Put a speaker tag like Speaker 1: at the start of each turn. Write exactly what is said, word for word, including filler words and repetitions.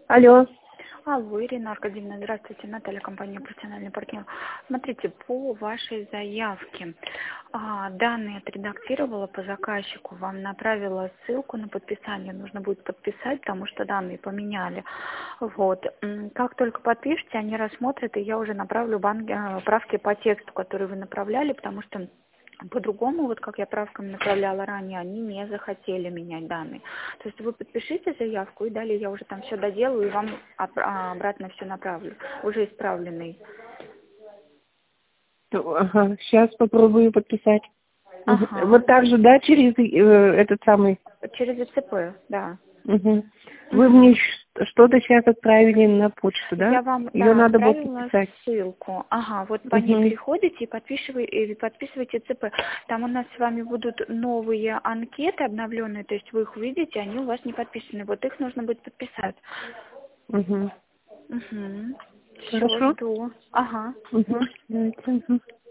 Speaker 1: Алло.
Speaker 2: Алло, Ирина Аркадьевна, здравствуйте, Наталья, компания «Профессиональный партнер». Смотрите, по вашей заявке а, данные отредактировала по заказчику, вам направила ссылку на подписание, нужно будет подписать, потому что данные поменяли. Вот. М, Как только подпишете, они рассмотрят, и я уже направлю банки, а, правки по тексту, который вы направляли, потому что по-другому, вот как я правками направляла ранее, они не захотели менять данные. То есть вы подпишите заявку, и далее я уже там все доделаю, и вам об- а, обратно все направлю, уже исправленный.
Speaker 1: Ага, сейчас попробую подписать. Мгм.
Speaker 2: Ага,
Speaker 1: Вот так же, да, через э, этот самый.
Speaker 2: через ИЦП, да.
Speaker 1: Мгм. Вы
Speaker 2: Мгм.
Speaker 1: мне ш- что-то сейчас отправили на почту, да?
Speaker 2: Я вам,
Speaker 1: Ее
Speaker 2: да,
Speaker 1: надо было
Speaker 2: отправила
Speaker 1: подписать.
Speaker 2: ссылку. Ага, вот по ней
Speaker 1: Угу.
Speaker 2: переходите и подписывай- и подписывайте ЦП. Там у нас с вами будут новые анкеты обновленные, то есть вы их увидите, они у вас не подписаны. Вот их нужно будет подписать.
Speaker 1: Угу.
Speaker 2: Угу. Все,
Speaker 1: Хорошо.
Speaker 2: жду. Ага.
Speaker 1: Угу. Давайте. Мгм.